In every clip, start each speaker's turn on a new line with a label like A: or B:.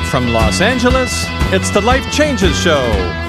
A: from Los Angeles, it's the Life Changes Show.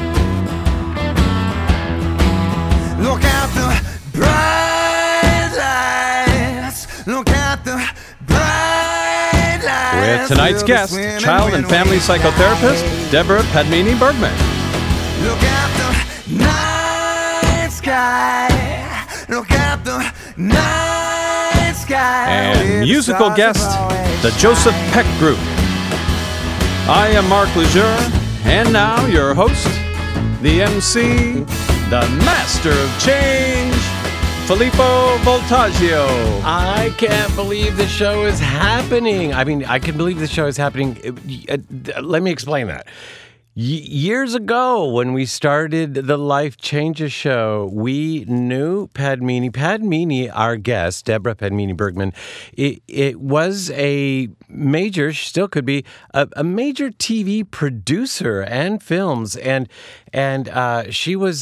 B: Look at the bright lights. Look at the bright lights.
A: With tonight's guest, child and family psychotherapist, Deborah Padmini Bergman.
B: Look at the night sky. Look at the night sky.
A: And musical guest, the Joseph Peck Group. I am Mark Lejeune, and now your host, the MC, the master of change, Filippo Voltaggio.
C: I can't believe the show is happening. I mean, I can believe the show is happening. Let me explain that. Years ago, when we started the Life Changes Show, we knew Padmini, our guest, Deborah Padmini Bergman. It was a major, still could be, a major TV producer and films, and she was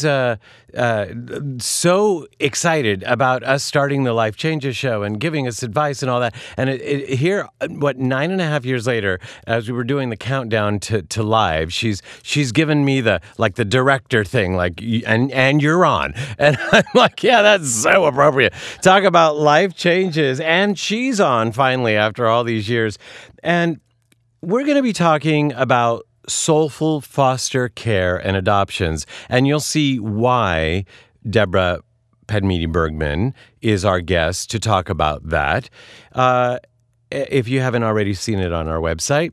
C: so excited about us starting the Life Changes Show and giving us advice and all that. And here, 9.5 years later, as we were doing the countdown to live, she's given me the director thing, and you're on. And I'm like, yeah, that's so appropriate. Talk about life changes. And she's on finally after all these years. And we're going to be talking about soulful foster care and adoptions. And you'll see why Deborah Padmini Bergman is our guest to talk about that. If you haven't already seen it on our website,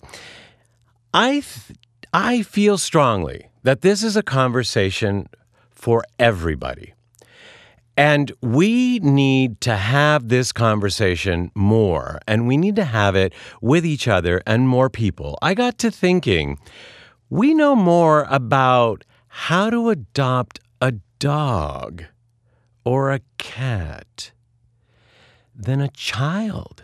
C: I feel strongly that this is a conversation for everybody. And we need to have this conversation more, and we need to have it with each other and more people. I got to thinking, we know more about how to adopt a dog or a cat than a child.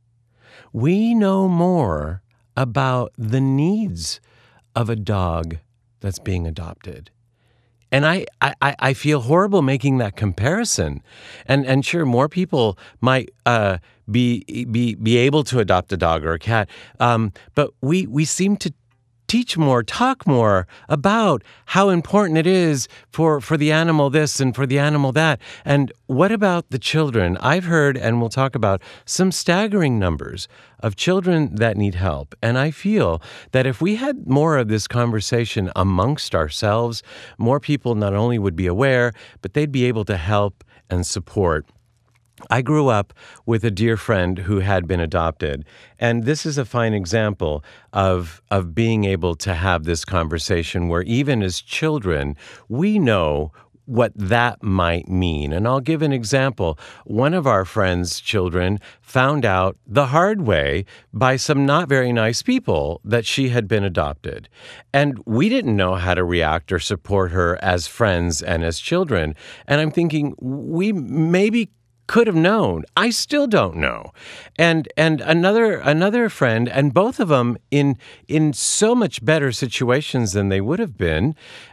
C: We know more about the needs of a dog that's being adopted. And I feel horrible making that comparison. And sure, more people might be able to adopt a dog or a cat, but we seem to teach more, talk more about how important it is for the animal this and for the animal that. And what about the children? I've heard, and we'll talk about, some staggering numbers of children that need help. And I feel that if we had more of this conversation amongst ourselves, more people not only would be aware, but they'd be able to help and support. I grew up with a dear friend who had been adopted, and this is a fine example of being able to have this conversation where even as children, we know what that might mean. And I'll give an example. One of our friend's children found out the hard way by some not very nice people that she had been adopted. And we didn't know how to react or support her as friends and as children. And I'm thinking, we maybe could have known. I still don't know. And another friend, and both of them in so much better situations than they would have been,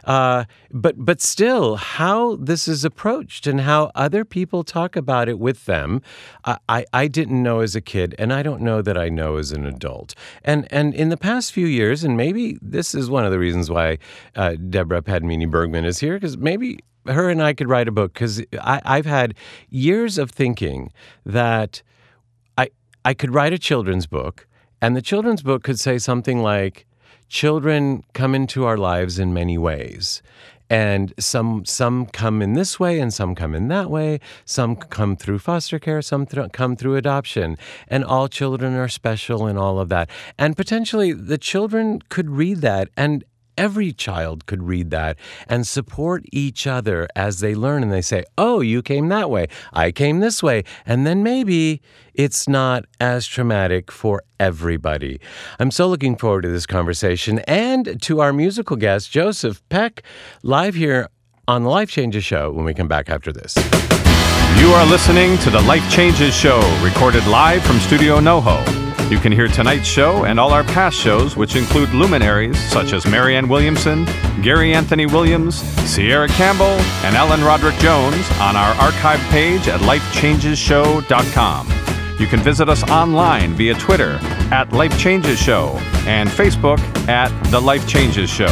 C: but still, how this is approached and how other people talk about it with them, I didn't know as a kid, and I don't know that I know as an adult. And in the past few years, and maybe this is one of the reasons why Deborah Padmini Bergman is here, because maybe her and I could write a book, because I've had years of thinking that I could write a children's book, and the children's book could say something like, children come into our lives in many ways. And some come in this way, and some come in that way. Some come through foster care, some come through adoption. And all children are special and all of that. And potentially the children could read that, and every child could read that and support each other as they learn, and they say, oh, you came that way, I came this way, and then maybe it's not as traumatic for everybody. I'm so looking forward to this conversation and to our musical guest, Joseph Peck, live here on the Life Changes Show when we come back after this.
A: You are listening to the Life Changes Show, recorded live from Studio NoHo. You can hear tonight's show and all our past shows, which include luminaries such as Marianne Williamson, Gary Anthony Williams, Sierra Campbell, and Ellen Roderick Jones on our archive page at lifechangesshow.com. You can visit us online via Twitter at Life Changes Show and Facebook at The Life Changes Show.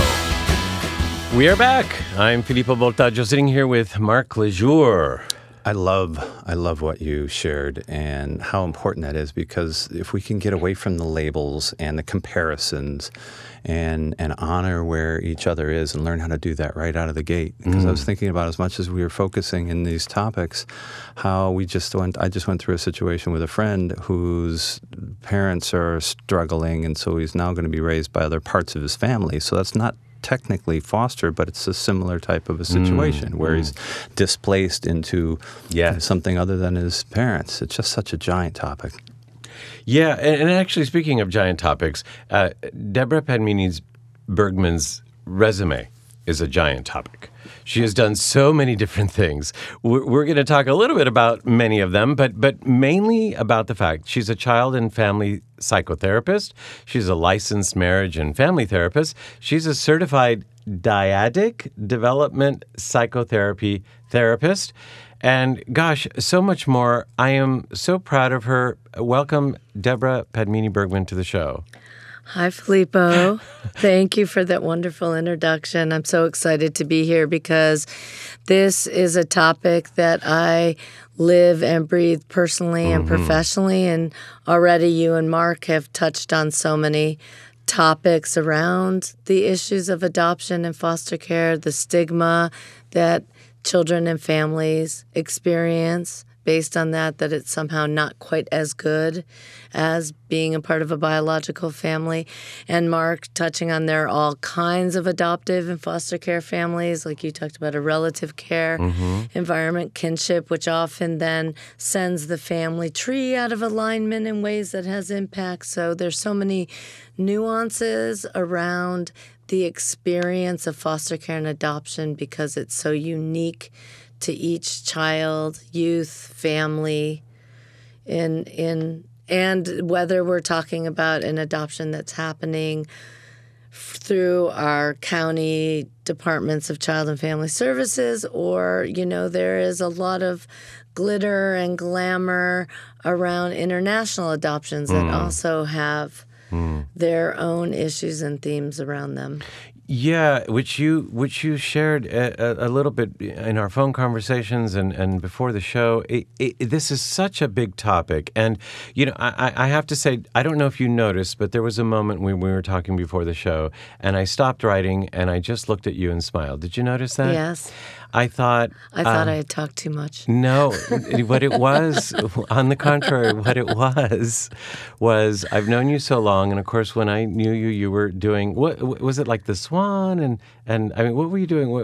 C: We are back. I'm Filippo Voltaggio, sitting here with Mark Lejour.
D: I love what you shared and how important that is, because if we can get away from the labels and the comparisons and honor where each other is and learn how to do that right out of the gate. Because I was thinking about, as much as we were focusing in these topics, how I just went through a situation with a friend whose parents are struggling, and so he's now going to be raised by other parts of his family. So that's not technically foster, but it's a similar type of a situation where he's displaced into something other than his parents. It's just such a giant topic.
C: Yeah, and actually, speaking of giant topics, Deborah Padmini Bergman's resume is a giant topic. She has done so many different things. We're going to talk a little bit about many of them, but mainly about the fact she's a child and family psychotherapist. She's a licensed marriage and family therapist. She's a certified dyadic development psychotherapy therapist. And gosh, so much more. I am so proud of her. Welcome, Deborah Padmini Bergman, to the show.
E: Hi, Filippo. Thank you for that wonderful introduction. I'm so excited to be here because this is a topic that I live and breathe personally and professionally. And already you and Mark have touched on so many topics around the issues of adoption and foster care, the stigma that children and families experience based on that it's somehow not quite as good as being a part of a biological family. And Mark touching on there are all kinds of adoptive and foster care families, like you talked about, a relative care environment, kinship, which often then sends the family tree out of alignment in ways that has impact. So there's so many nuances around the experience of foster care and adoption because it's so unique to each child, youth, family, and whether we're talking about an adoption that's happening through our county departments of child and family services, or, there is a lot of glitter and glamour around international adoptions that also have their own issues and themes around them.
C: Yeah, which you shared a little bit in our phone conversations and before the show. This is such a big topic. And, I have to say, I don't know if you noticed, but there was a moment when we were talking before the show, and I stopped writing, and I just looked at you and smiled. Did you notice that?
E: Yes.
C: I thought
E: I had talked too much.
C: No, what it was, on the contrary, what it was I've known you so long, and of course, when I knew you, you were doing, what was it, like the Swan, and I mean, what were you doing?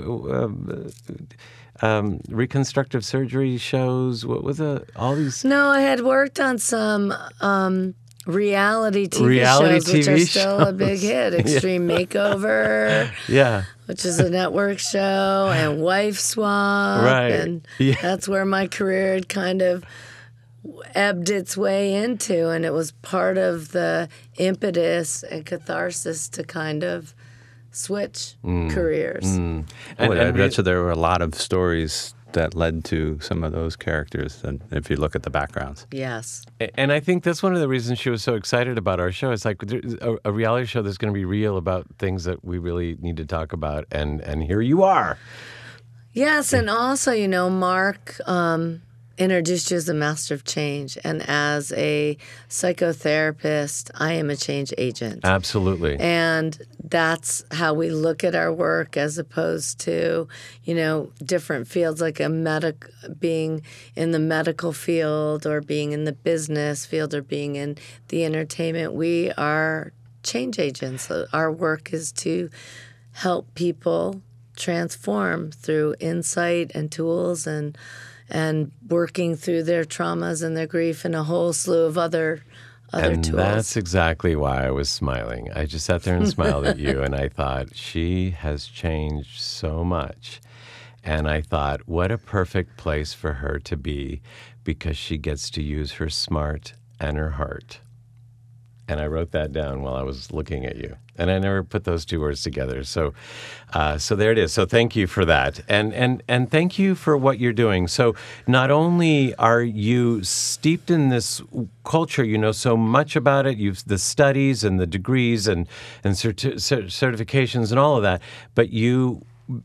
C: Reconstructive surgery shows? What was all these?
E: No, I had worked on some reality TV shows, which are still a big hit. Extreme Makeover.
C: Yeah.
E: Which is a network show, and Wife Swap.
C: Right.
E: And that's where my career had kind of ebbed its way into, and it was part of the impetus and catharsis to kind of switch careers.
D: And I bet you there were a lot of stories that led to some of those characters, and if you look at the backgrounds.
E: Yes.
C: And I think that's one of the reasons she was so excited about our show. It's like a reality show that's going to be real about things that we really need to talk about, and here you are.
E: Yes, and also, Mark introduced you as a master of change, and as a psychotherapist, I am a change agent.
C: Absolutely.
E: And that's how we look at our work, as opposed to, different fields, like being in the medical field, or being in the business field, or being in the entertainment. We are change agents. Our work is to help people transform through insight and tools and working through their traumas and their grief and a whole slew of other
C: and
E: tools.
C: That's exactly why I was smiling. I just sat there and smiled at you, and I thought, she has changed so much. And I thought, what a perfect place for her to be, because she gets to use her smart and her heart. And I wrote that down while I was looking at you. And I never put those two words together. So there it is. So thank you for that. And thank you for what you're doing. So not only are you steeped in this culture, you know so much about it, you've the studies and the degrees and certifications and all of that, but you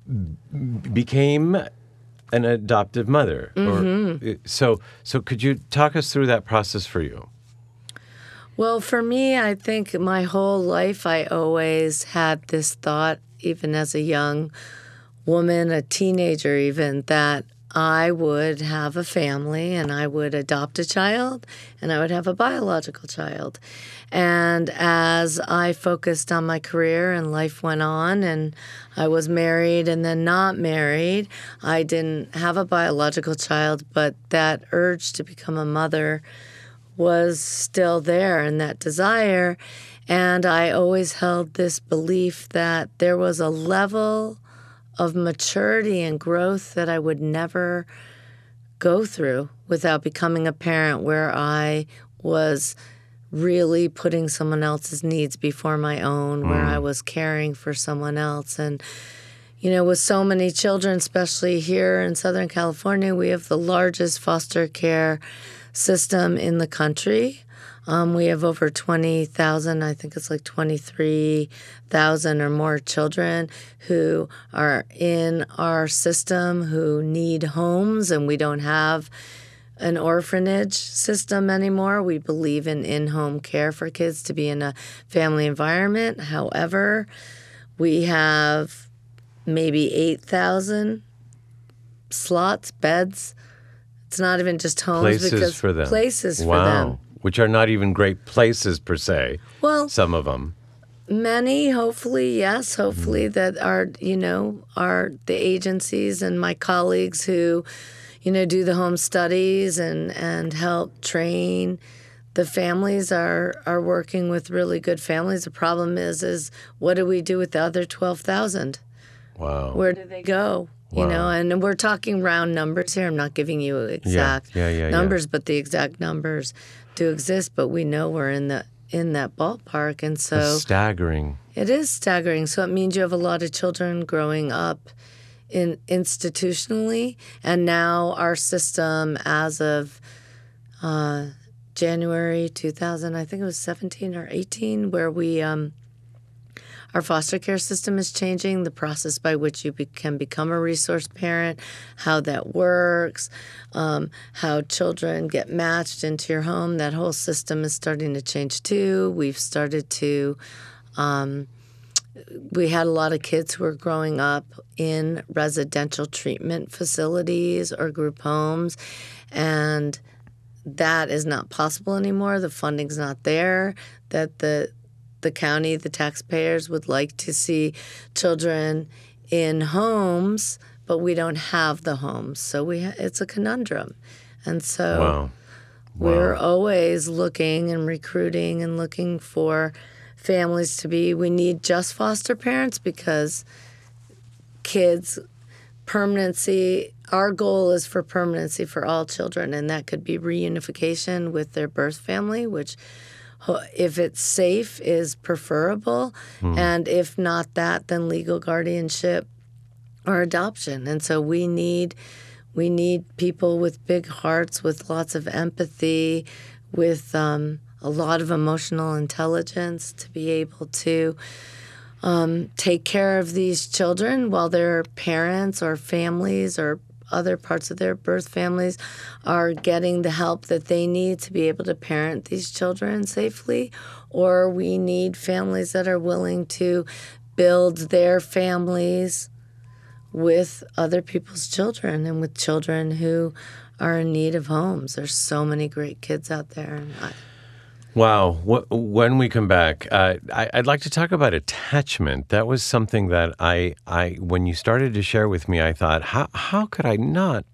C: became an adoptive mother. So could you talk us through that process for you?
E: Well, for me, I think my whole life I always had this thought, even as a young woman, a teenager even, that I would have a family and I would adopt a child and I would have a biological child. And as I focused on my career and life went on and I was married and then not married, I didn't have a biological child, but that urge to become a mother was still there, and that desire. And I always held this belief that there was a level of maturity and growth that I would never go through without becoming a parent, where I was really putting someone else's needs before my own, where I was caring for someone else. And, you know, with so many children, especially here in Southern California, we have the largest foster care system in the country. We have over 20,000, I think it's like 23,000 or more children who are in our system who need homes, and we don't have an orphanage system anymore. We believe in in-home care for kids to be in a family environment. However, we have maybe 8,000 slots, beds. It's not even just homes.
C: Places
E: because
C: for them.
E: Places for
C: wow.
E: them.
C: Which are not even great places per se.
E: Well,
C: some of them.
E: Many, hopefully, yes. Hopefully that are the agencies and my colleagues who, do the home studies and help train the families are working with really good families. The problem is what do we do with the other 12,000?
C: Wow.
E: Where do they go?
C: Wow.
E: And we're talking round numbers here. I'm not giving you exact numbers, but the exact numbers do exist. But we know we're in that ballpark, and so
C: it's staggering.
E: It is staggering. So it means you have a lot of children growing up institutionally, and now our system, as of January 2000, I think it was 17 or 18, where we. Our foster care system is changing, the process by which you can become a resource parent, how that works, how children get matched into your home. That whole system is starting to change too. We've started to, we had a lot of kids who were growing up in residential treatment facilities or group homes, and that is not possible anymore. The funding's not there. That the county, the taxpayers would like to see children in homes, but we don't have the homes. So it's a conundrum. And so we're always looking and recruiting and looking for families to be. We need just foster parents because kids, permanency, our goal is for permanency for all children, and that could be reunification with their birth family, which if it's safe, is preferable. And if not that, then legal guardianship or adoption. And so we need people with big hearts, with lots of empathy, with a lot of emotional intelligence to be able to take care of these children while their parents or families or other parts of their birth families are getting the help that they need to be able to parent these children safely. Or we need families that are willing to build their families with other people's children and with children who are in need of homes. There's so many great kids out there.
C: Wow. When we come back, I'd like to talk about attachment. That was something that I when you started to share with me, I thought, how could I not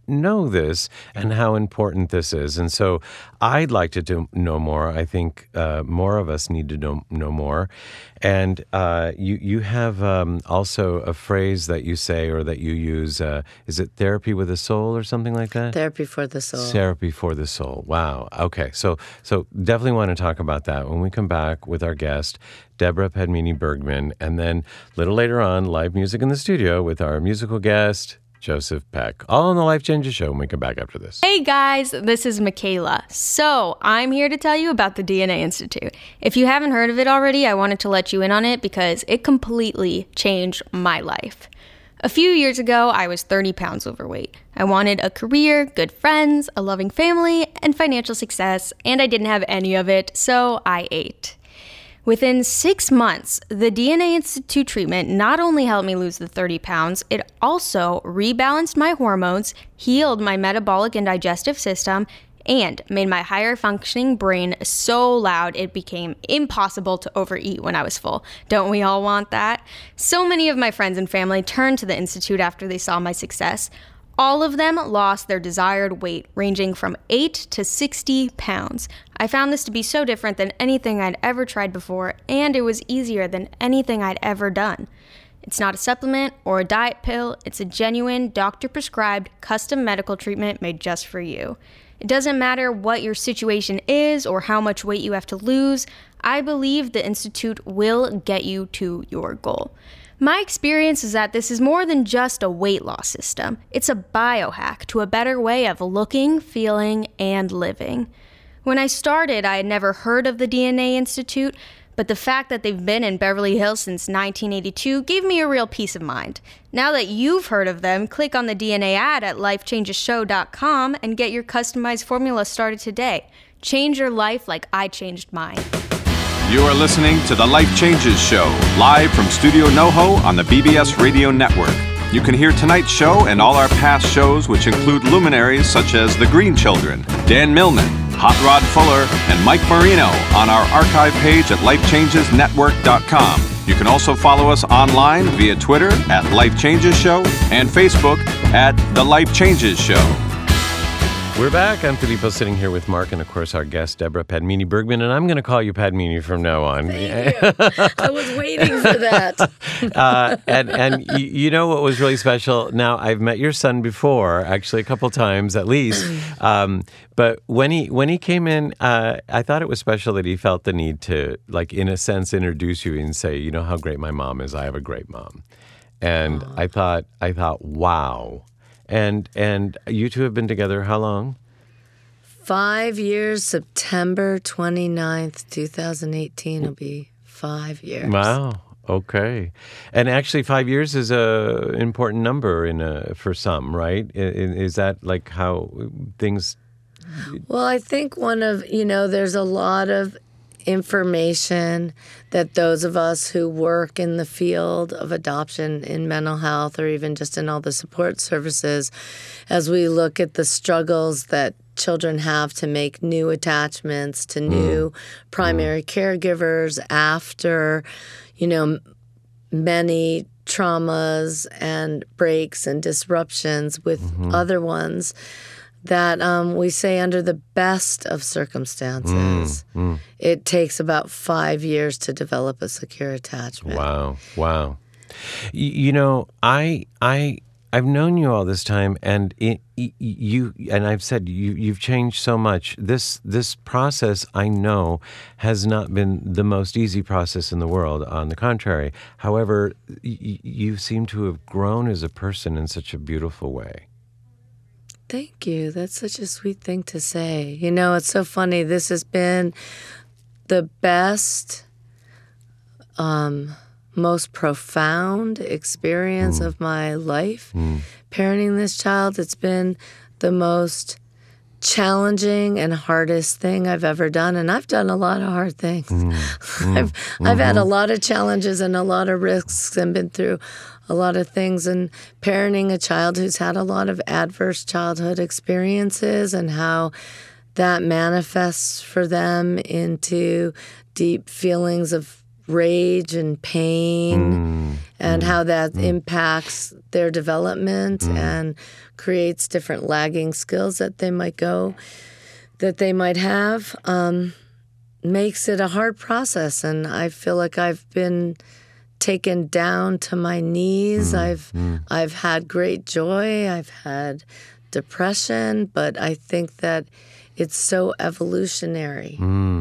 C: know this and how important this is. And so I'd like to know more. I think more of us need to know more. And you have also a phrase that you say or that you use. Is it therapy with a soul or something like that?
E: Therapy for the soul.
C: Therapy for the soul. Wow. Okay. So definitely want to talk about that when we come back with our guest, Deborah Padmini Bergman, and then a little later on, live music in the studio with our musical guest, Joseph Peck. All on the Life Changes Show when we come back after this.
F: Hey guys, this is Michaela. So, I'm here to tell you about the DNA Institute. If you haven't heard of it already, I wanted to let you in on it because it completely changed my life. A few years ago, I was 30 pounds overweight. I wanted a career, good friends, a loving family, and financial success, and I didn't have any of it, so I ate. Within 6 months, the DNA Institute treatment not only helped me lose the 30 pounds, it also rebalanced my hormones, healed my metabolic and digestive system, and made my higher functioning brain so loud it became impossible to overeat when I was full. Don't we all want that? So many of my friends and family turned to the Institute after they saw my success. All of them lost their desired weight, ranging from 8 to 60 pounds. I found this to be so different than anything I'd ever tried before, and it was easier than anything I'd ever done. It's not a supplement or a diet pill. It's a genuine, doctor-prescribed, custom medical treatment made just for you. It doesn't matter what your situation is or how much weight you have to lose. I believe the Institute will get you to your goal. My experience is that this is more than just a weight loss system. It's a biohack to a better way of looking, feeling, and living. When I started, I had never heard of the DNA Institute, but the fact that they've been in Beverly Hills since 1982 gave me a real peace of mind. Now that you've heard of them, click on the DNA ad at lifechangeshow.com and get your customized formula started today. Change your life like I changed mine.
A: You are listening to The Life Changes Show, live from Studio NoHo on the BBS Radio Network. You can hear tonight's show and all our past shows, which include luminaries such as The Green Children, Dan Millman, Hot Rod Fuller, and Mike Marino on our archive page at lifechangesnetwork.com. You can also follow us online via Twitter at Life Changes Show and Facebook at The Life Changes Show.
C: We're back. I'm Filippo, sitting here with Mark and, of course, our guest, Deborah Padmini Bergman, and I'm going to call you Padmini from now on.
E: Thank you. I was waiting for that.
C: And you know what was really special? Now, I've met your son before, actually a couple times at least, but when he came in, I thought it was special that he felt the need to, like, in a sense, introduce you and say, you know how great my mom is. I have a great mom. And I thought, wow. And you two have been together how long?
E: 5 years, September 29th, 2018 will be 5 years.
C: Wow. Okay. And actually 5 years is a important number for some, right? Is that like how things...
E: Well, I think there's a lot of information that those of us who work in the field of adoption in mental health or even just in all the support services, as we look at the struggles that children have to make new attachments to new primary caregivers after, many traumas and breaks and disruptions with other ones, that we say under the best of circumstances, it takes about 5 years to develop a secure attachment.
C: Wow. I've known you all this time, and I've said you've changed so much. This process, I know, has not been the most easy process in the world. On the contrary, however, you seem to have grown as a person in such a beautiful way.
E: Thank you. That's such a sweet thing to say. It's so funny. This has been the best, most profound experience of my life. Parenting this child, it's been the most challenging and hardest thing I've ever done. And I've done a lot of hard things. I've had a lot of challenges and a lot of risks and been through a lot of things, and parenting a child who's had a lot of adverse childhood experiences and how that manifests for them into deep feelings of rage and pain and how that impacts their development and creates different lagging skills that they might have, makes it a hard process. And I feel like I've been taken down to my knees. I've had great joy. I've had depression, but I think that it's so evolutionary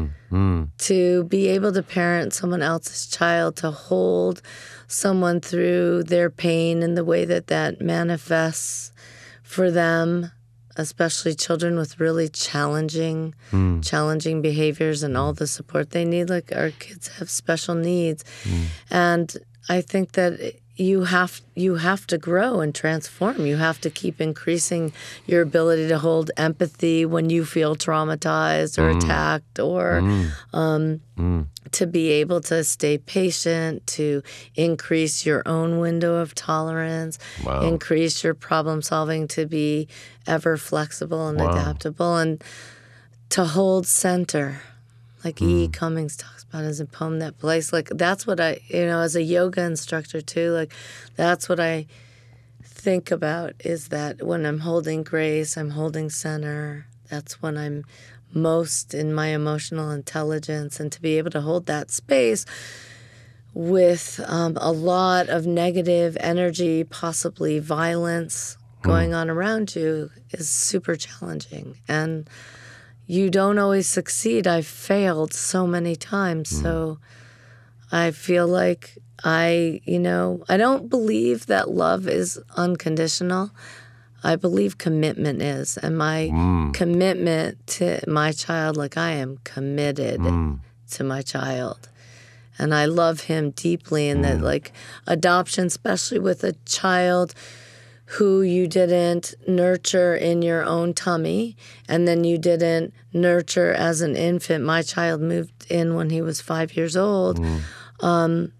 E: to be able to parent someone else's child, to hold someone through their pain and the way that that manifests for them, especially children with really challenging behaviors and all the support they need. Like, our kids have special needs. And I think that you have to grow and transform. You have to keep increasing your ability to hold empathy when you feel traumatized or attacked, or to be able to stay patient, to increase your own window of tolerance, increase your problem solving to be ever flexible and adaptable, and to hold center. Like E. Cummings talks about in his poem, That Place. Like, that's what I, as a yoga instructor too, like, that's what I think about, is that when I'm holding grace, I'm holding center. That's when I'm most in my emotional intelligence. And to be able to hold that space with a lot of negative energy, possibly violence going on around you, is super challenging. And you don't always succeed. I've failed so many times. So I feel like I don't believe that love is unconditional. I believe commitment is. And my commitment to my child, like, I am committed to my child. And I love him deeply. And that, like, adoption, especially with a child who you didn't nurture in your own tummy, and then you didn't nurture as an infant. My child moved in when he was 5 years old. God,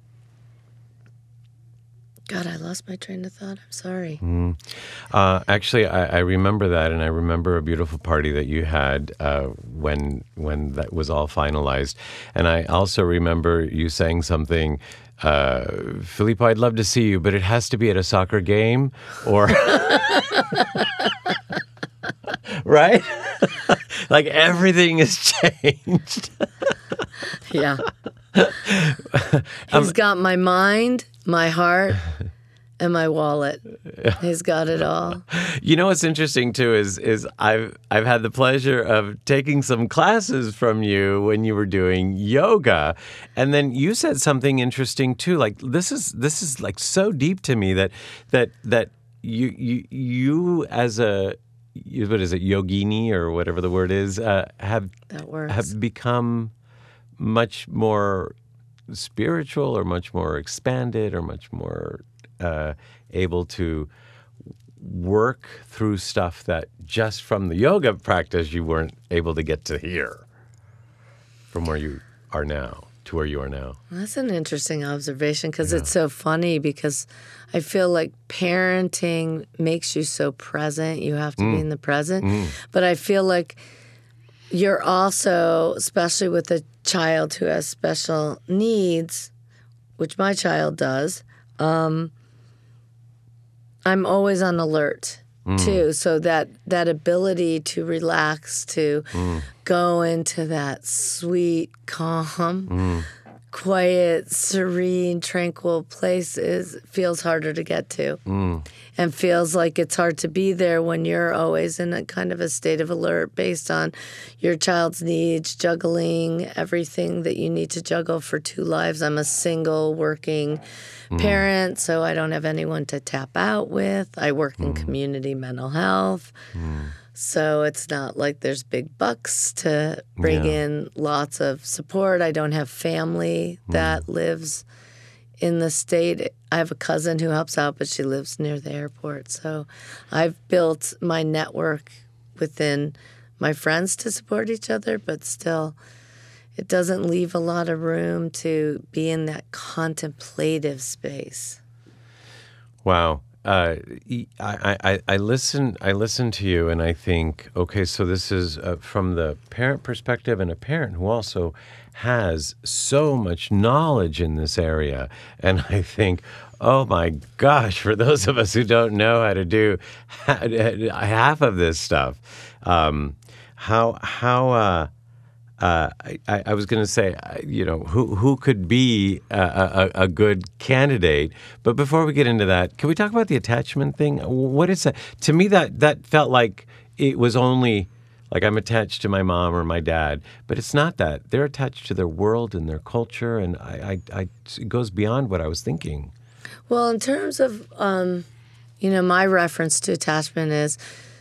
E: I lost my train of thought. I'm sorry.
C: Actually, I remember that, and I remember a beautiful party that you had when that was all finalized. And I also remember you saying something, Filippo, I'd love to see you, but it has to be at a soccer game, or right? Like, everything has changed.
E: Yeah. He's got my mind, my heart, and my wallet. He's got it all.
C: You know what's interesting too is I've had the pleasure of taking some classes from you when you were doing yoga, and then you said something interesting too. Like, this is like so deep to me that you as a, what is it, yogini or whatever the word is, have become much more spiritual, or much more expanded, or much more able to work through stuff that just from the yoga practice you weren't able to get to here, from where you are now to where you are now.
E: That's an interesting observation, because it's so funny, because I feel like parenting makes you so present. You have to be in the present. But I feel like you're also, especially with a child who has special needs, which my child does, I'm always on alert too. So that ability to relax, to go into that sweet, calm, quiet, serene, tranquil place feels harder to get to. And feels like it's hard to be there when you're always in a kind of a state of alert based on your child's needs, juggling everything that you need to juggle for two lives. I'm a single working parent, so I don't have anyone to tap out with. I work in community mental health. So it's not like there's big bucks to bring in lots of support. I don't have family that lives in the state. I have a cousin who helps out, but she lives near the airport. So I've built my network within my friends to support each other, but still it doesn't leave a lot of room to be in that contemplative space.
C: Wow. I listen to you, and I think, okay, so this is from the parent perspective, and a parent who also has so much knowledge in this area. And I think, oh my gosh, for those of us who don't know how to do half of this stuff, I was going to say, who could be a good candidate? But before we get into that, can we talk about the attachment thing? What is that? To me, that felt like it was only like I'm attached to my mom or my dad, but it's not that. They're attached to their world and their culture, and it goes beyond what I was thinking.
E: Well, in terms of, my reference to attachment is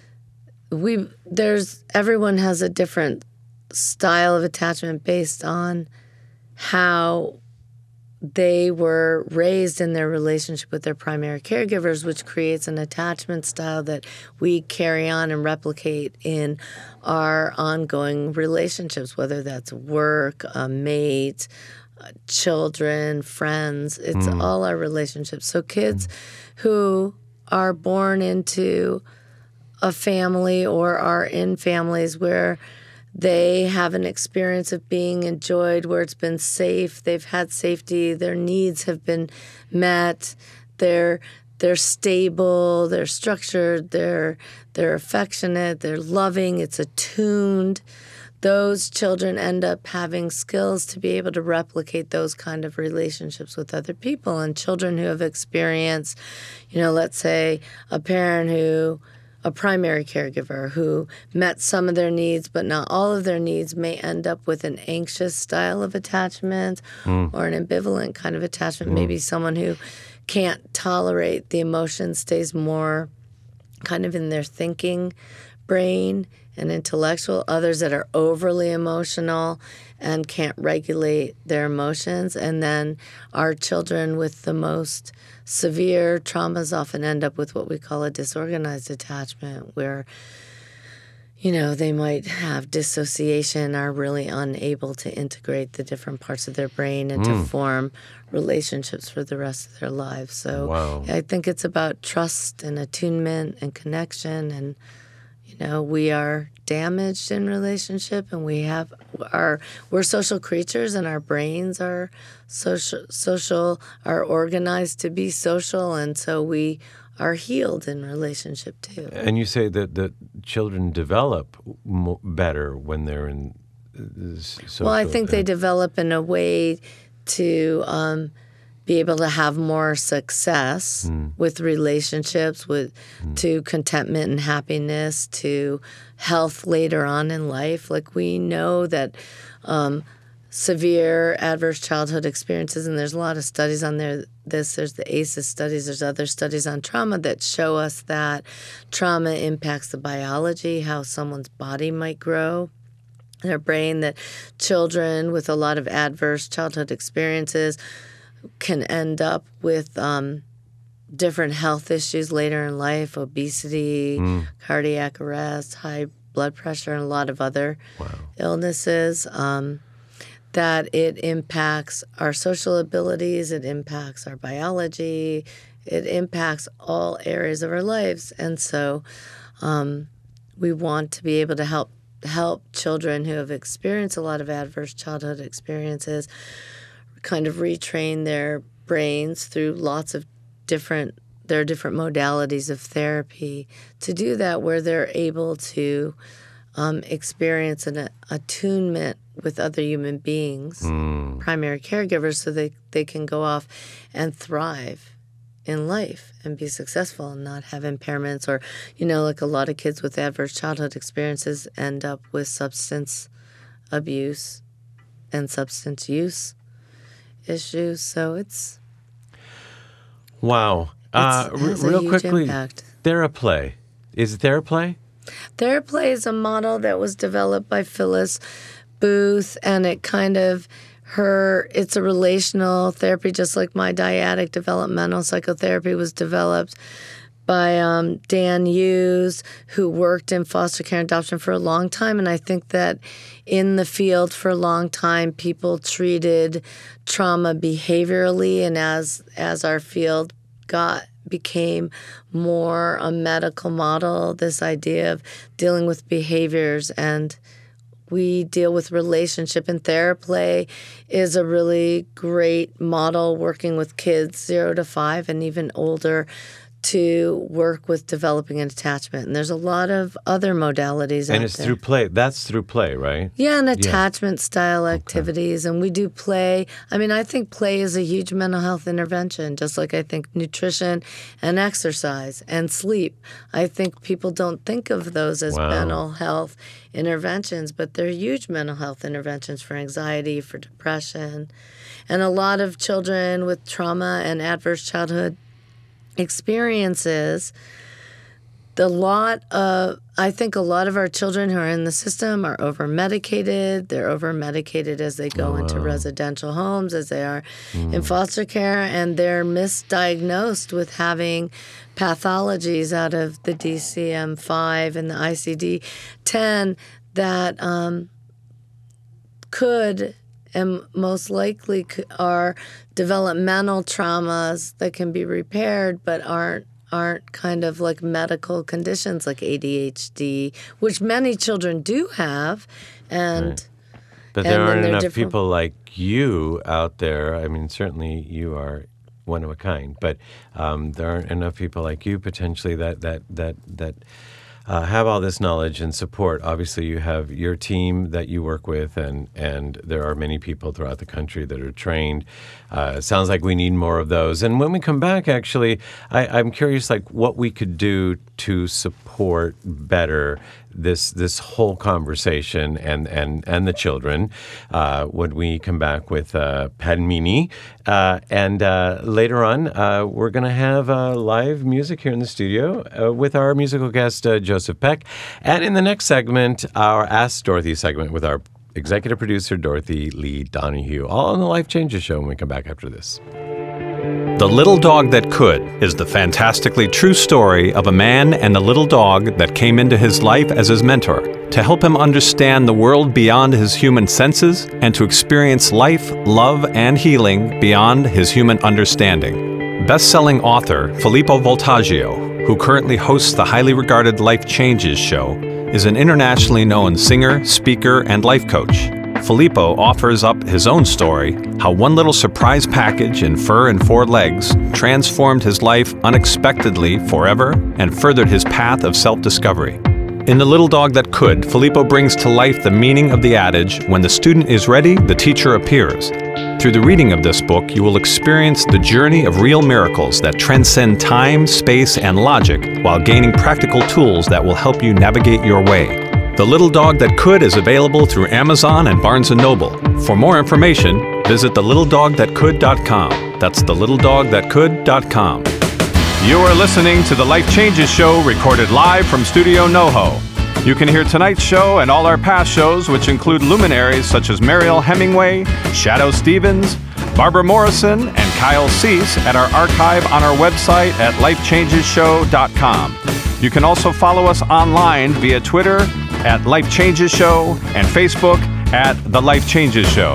E: everyone has a different style of attachment based on how they were raised in their relationship with their primary caregivers, which creates an attachment style that we carry on and replicate in our ongoing relationships, whether that's work, a mate, children, friends. It's all our relationships. So kids who are born into a family or are in families where they have an experience of being enjoyed, where it's been safe, they've had safety, their needs have been met, they're stable, they're structured, they're affectionate, they're loving, it's attuned. Those children end up having skills to be able to replicate those kind of relationships with other people. And children who have experienced, let's say a primary caregiver who met some of their needs, but not all of their needs, may end up with an anxious style of attachment or an ambivalent kind of attachment. Maybe someone who can't tolerate the emotion stays more kind of in their thinking brain and intellectual. Others that are overly emotional and can't regulate their emotions. And then our children with the most severe traumas often end up with what we call a disorganized attachment, where, they might have dissociation, are really unable to integrate the different parts of their brain and to form relationships for the rest of their lives. So
C: wow.
E: I think it's about trust and attunement and connection, and we are damaged in relationship, and we're social creatures, and our brains are are organized to be social, and so we are healed in relationship too.
C: And you say that the children develop better when they're in social.
E: Well, I think they develop in a way to be able to have more success with relationships, to contentment and happiness, to health later on in life. Like, we know that severe adverse childhood experiences, and there's a lot of studies on there's the ACEs studies, there's other studies on trauma that show us that trauma impacts the biology, how someone's body might grow, their brain, that children with a lot of adverse childhood experiences can end up with different health issues later in life, obesity, cardiac arrest, high blood pressure, and a lot of other illnesses, that it impacts our social abilities, it impacts our biology, it impacts all areas of our lives. And so we want to be able to help children who have experienced a lot of adverse childhood experiences kind of retrain their brains through lots of different modalities of therapy to do that, where they're able to experience an attunement with other human beings, primary caregivers, so they can go off and thrive in life and be successful and not have impairments, or, like a lot of kids with adverse childhood experiences end up with substance abuse and substance use issues. So it's
C: wow. Real quickly,
E: impact.
C: TheraPlay. Is it TheraPlay?
E: TheraPlay is a model that was developed by Phyllis Booth, and it it's a relational therapy, just like my dyadic developmental psychotherapy was developed by Dan Hughes, who worked in foster care and adoption for a long time. And I think that in the field for a long time, people treated trauma behaviorally, and as our field became more a medical model, this idea of dealing with behaviors, and we deal with relationship, and TheraPlay is a really great model working with kids 0 to 5 and even older to work with developing an attachment. And there's a lot of other modalities
C: And
E: out
C: it's
E: there.
C: through play. That's through play, right?
E: Yeah, and attachment style activities. And we do play. I mean, I think play is a huge mental health intervention, just like I think nutrition and exercise and sleep. I think people don't think of those as mental health interventions, but they're huge mental health interventions for anxiety, for depression. And a lot of children with trauma and adverse childhood experiences, I think a lot of our children who are in the system are over-medicated. They're over-medicated as they go into residential homes, as they are in foster care, and they're misdiagnosed with having pathologies out of the DSM-5 and the ICD-10 that could and most likely are developmental traumas that can be repaired but aren't kind of like medical conditions like ADHD, which many children do have. And
C: But there aren't enough people like you out there. I mean, certainly you are one of a kind, but there aren't enough people like you potentially that have all this knowledge and support. Obviously, you have your team that you work with, and there are many people throughout the country that are trained. It sounds like we need more of those. And when we come back, actually, I'm curious, like what we could do to support better this whole conversation and the children when we come back with Padmini. And later on, we're going to have live music here in the studio with our musical guest, Joseph Peck. And in the next segment, our Ask Dorothy segment with our executive producer, Dorothy Lee Donahue. All on the Life Changes Show when we come back after this.
G: The Little Dog That Could is the fantastically true story of a man and a little dog that came into his life as his mentor to help him understand the world beyond his human senses and to experience life, love, and healing beyond his human understanding. Best-selling author Filippo Voltaggio, who currently hosts the highly regarded Life Changes Show, is an internationally known singer, speaker, and life coach. Filippo offers up his own story, how one little surprise package in fur and 4 legs transformed his life unexpectedly forever and furthered his path of self-discovery. In The Little Dog That Could, Filippo brings to life the meaning of the adage, when the student is ready, the teacher appears. Through the reading of this book, you will experience the journey of real miracles that transcend time, space, and logic while gaining practical tools that will help you navigate your way. The Little Dog That Could is available through Amazon and Barnes & Noble. For more information, visit thelittledogthatcould.com. That's thelittledogthatcould.com. You are listening to the Life Changes Show, recorded live from Studio NoHo. You can hear tonight's show and all our past shows, which include luminaries such as Mariel Hemingway, Shadoe Stevens, Barbara Morrison, and Kyle Cease at our archive on our website at lifechangesshow.com. You can also follow us online via Twitter at Life Changes Show and Facebook at The Life Changes Show.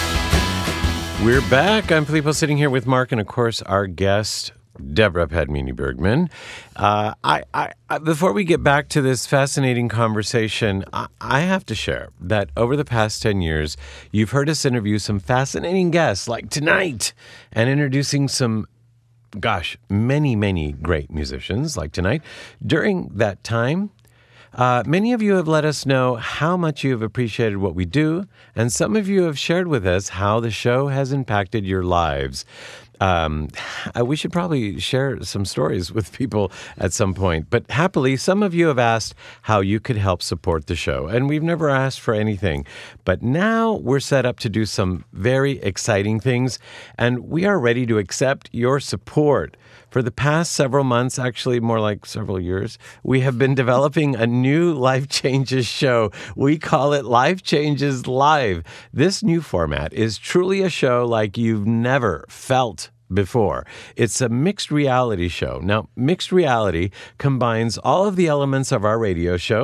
C: We're back. I'm Filippo, sitting here with Mark and, of course, our guest, Deborah Padmini Bergman. Before we get back to this fascinating conversation, I have to share that over the past 10 years, you've heard us interview some fascinating guests like tonight and introducing some many, many great musicians like tonight. During that time, many of you have let us know how much you have appreciated what we do, and some of you have shared with us how the show has impacted your lives. We should probably share some stories with people at some point. But happily, some of you have asked how you could help support the show. And we've never asked for anything. But now we're set up to do some very exciting things. And we are ready to accept your support. For the past several months, actually more like several years, we have been developing a new Life Changes show. We call it Life Changes Live. This new format is truly a show like you've never felt before. It's a mixed reality show. Now, mixed reality combines all of the elements of our radio show,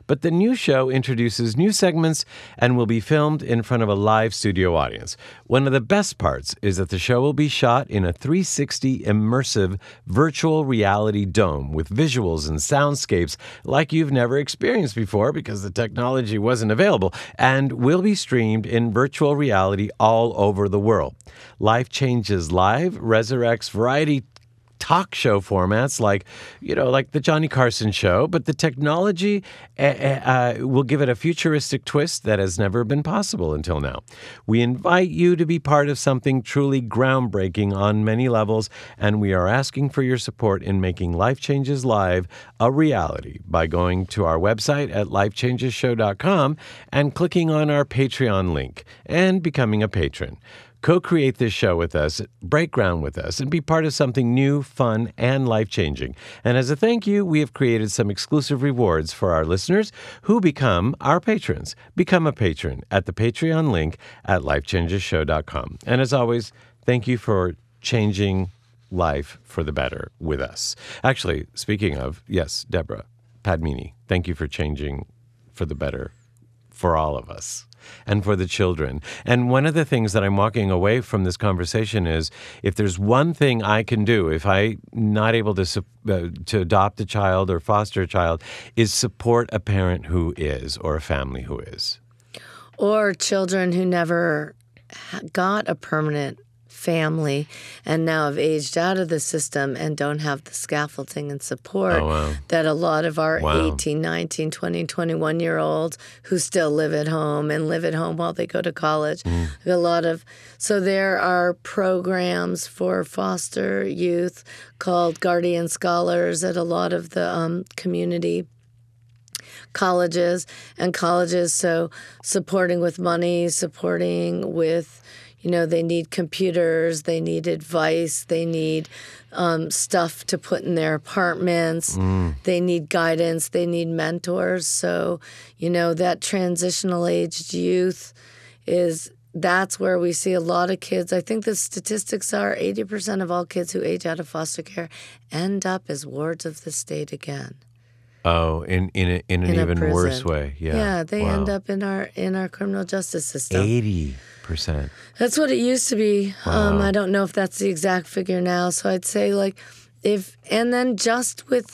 C: But the new show introduces new segments and will be filmed in front of a live studio audience. One of the best parts is that the show will be shot in a 360 immersive virtual reality dome with visuals and soundscapes like you've never experienced before because the technology wasn't available, and will be streamed in virtual reality all over the world. Life Changes Live resurrects variety talk show formats like the Johnny Carson show, but the technology will give it a futuristic twist that has never been possible until now. We invite you to be part of something truly groundbreaking on many levels, and we are asking for your support in making Life Changes Live a reality by going to our website at lifechangeshow.com and clicking on our Patreon link and becoming a patron. Co-create this show with us, break ground with us, and be part of something new, fun, and life-changing. And as a thank you, we have created some exclusive rewards for our listeners who become our patrons. Become a patron at the Patreon link at lifechangeshow.com. And as always, thank you for changing life for the better with us. Actually, speaking of, yes, Deborah Padmini, thank you for changing for the better for all of us. And for the children. And one of the things that I'm walking away from this conversation is, if there's one thing I can do, if I'm not able to adopt a child or foster a child, is support a parent who is, or a family who is.
E: Or children who never got a permanent family and now have aged out of the system and don't have the scaffolding and support that a lot of our 18, 19, 20, 21-year-olds who still live at home while they go to college. So there are programs for foster youth called Guardian Scholars at a lot of the community colleges, so supporting with money, supporting with they need computers, they need advice, they need stuff to put in their apartments, they need guidance, they need mentors. So, that transitional aged youth that's where we see a lot of kids. I think the statistics are 80% of all kids who age out of foster care end up as wards of the state again.
C: Oh, in an even worse way.
E: Yeah, they end up in our criminal justice system.
C: 80%.
E: That's what it used to be.
C: Wow.
E: I don't know if that's the exact figure now. So I'd say and then just with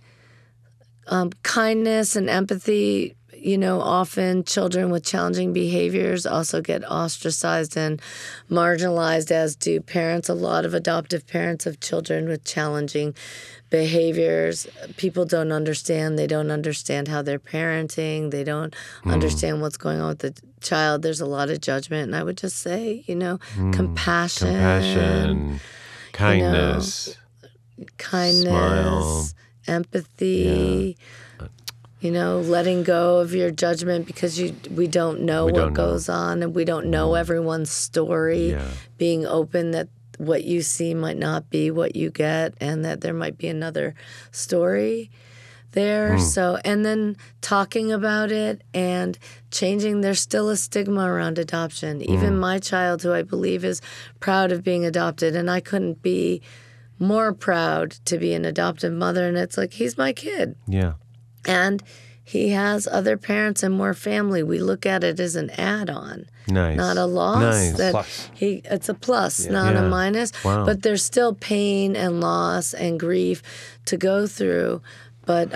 E: kindness and empathy, often children with challenging behaviors also get ostracized and marginalized, as do parents. A lot of adoptive parents of children with challenging behaviors. People don't understand. They don't understand how they're parenting. They don't understand what's going on with the child. There's a lot of judgment. And I would just say, compassion,
C: kindness, smile,
E: empathy. Yeah. Letting go of your judgment because we don't know what goes on, and we don't know everyone's story. Yeah. Being open that what you see might not be what you get, and that there might be another story there. So, and then talking about it and changing. There's still a stigma around adoption. Even my child, who I believe is proud of being adopted, and I couldn't be more proud to be an adoptive mother. And it's he's my kid.
C: Yeah.
E: And he has other parents and more family. We look at it as an add-on, not a loss.
C: Nice.
E: It's a plus, not a minus.
C: Wow.
E: But there's still pain and loss and grief to go through. But,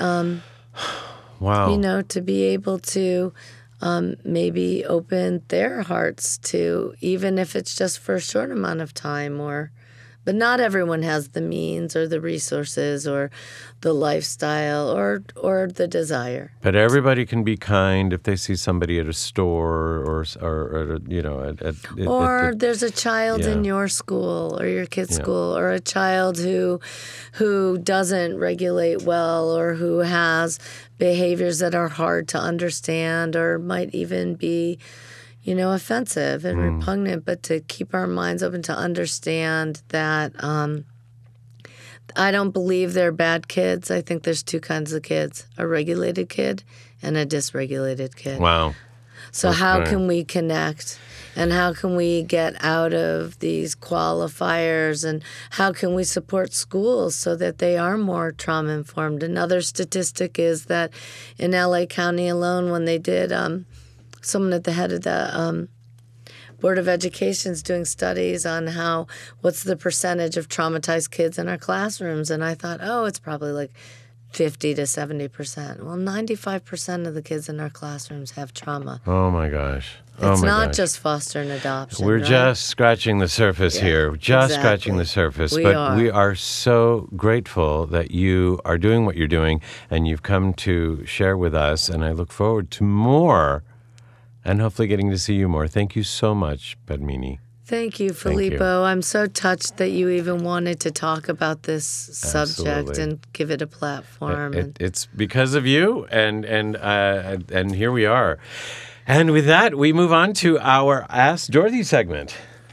E: to be able to maybe open their hearts to, even if it's just for a short amount of time, but not everyone has the means or the resources or the lifestyle or the desire.
C: But everybody can be kind if they see somebody at a store or
E: there's a child in your school or your kid's school, or a child who doesn't regulate well, or who has behaviors that are hard to understand or might even be offensive and repugnant, but to keep our minds open to understand that I don't believe they're bad kids. I think there's two kinds of kids, a regulated kid and a dysregulated kid.
C: Wow.
E: So how can we connect? And how can we get out of these qualifiers? And how can we support schools so that they are more trauma-informed? Another statistic is that in LA County alone, when they did, someone at the head of the Board of Education is doing studies on what's the percentage of traumatized kids in our classrooms. And I thought, it's probably like 50 to 70%. Well, 95% of the kids in our classrooms have trauma.
C: Oh, my gosh.
E: It's not just foster and adoption.
C: We're
E: right?
C: just scratching the surface here. Just scratching the surface. We are so grateful that you are doing what you're doing and you've come to share with us. And I look forward to more and hopefully getting to see you more. Thank you so much, Padmini.
E: Thank you, Filippo. I'm so touched that you even wanted to talk about this subject and give it a platform.
C: It's because of you, and here we are. And with that, we move on to our Ask Dorothy segment.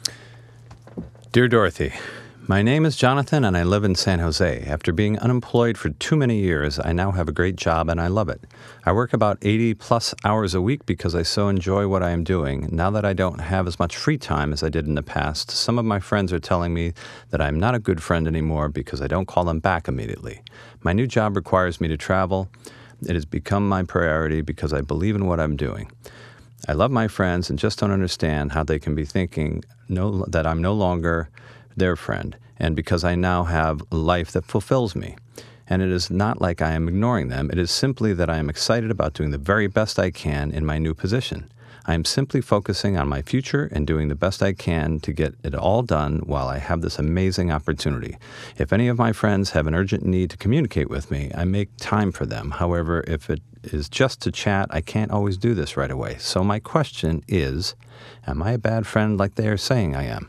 D: Dear Dorothy, my name is Jonathan and I live in San Jose. After being unemployed for too many years, I now have a great job and I love it. I work about 80 plus hours a week because I so enjoy what I am doing. Now that I don't have as much free time as I did in the past, some of my friends are telling me that I'm not a good friend anymore because I don't call them back immediately. My new job requires me to travel. It has become my priority because I believe in what I'm doing. I love my friends and just don't understand how they can be thinking that I'm no longer their friend, and because I now have a life that fulfills me. And it is not like I am ignoring them. It is simply that I am excited about doing the very best I can in my new position. I am simply focusing on my future and doing the best I can to get it all done while I have this amazing opportunity. If any of my friends have an urgent need to communicate with me, I make time for them. However, if it is just to chat, I can't always do this right away. So my question is, am I a bad friend like they are saying I am?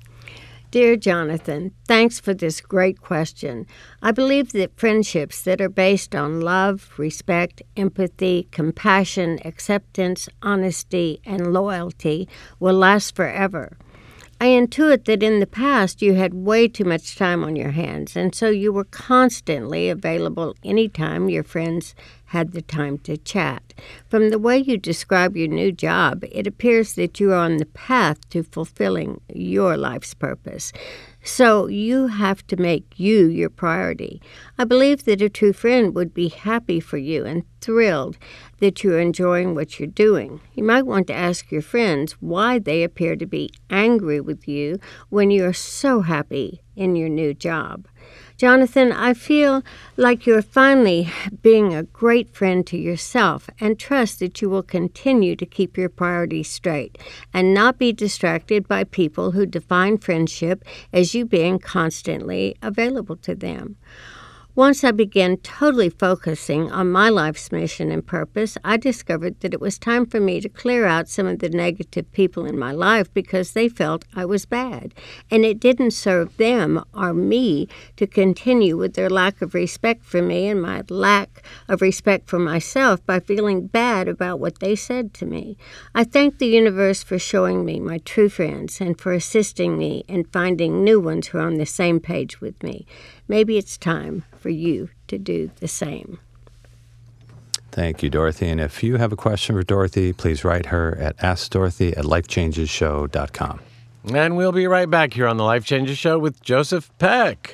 H: Dear Jonathan, thanks for this great question. I believe that friendships that are based on love, respect, empathy, compassion, acceptance, honesty, and loyalty will last forever. I intuit that in the past you had way too much time on your hands, and so you were constantly available anytime your friends had the time to chat. From the way you describe your new job, it appears that you are on the path to fulfilling your life's purpose. So you have to make you your priority. I believe that a true friend would be happy for you and thrilled that you're enjoying what you're doing. You might want to ask your friends why they appear to be angry with you when you are so happy in your new job. Jonathan, I feel like you're finally being a great friend to yourself and trust that you will continue to keep your priorities straight and not be distracted by people who define friendship as you being constantly available to them. Once I began totally focusing on my life's mission and purpose, I discovered that it was time for me to clear out some of the negative people in my life because they felt I was bad, and it didn't serve them or me to continue with their lack of respect for me and my lack of respect for myself by feeling bad about what they said to me. I thank the universe for showing me my true friends and for assisting me in finding new ones who are on the same page with me. Maybe it's time for you to do the same.
D: Thank you, Dorothy. And if you have a question for Dorothy, please write her at AskDorothy@LifeChangesShow.com.
C: And we'll be right back here on the Life Changes Show with Joseph Peck.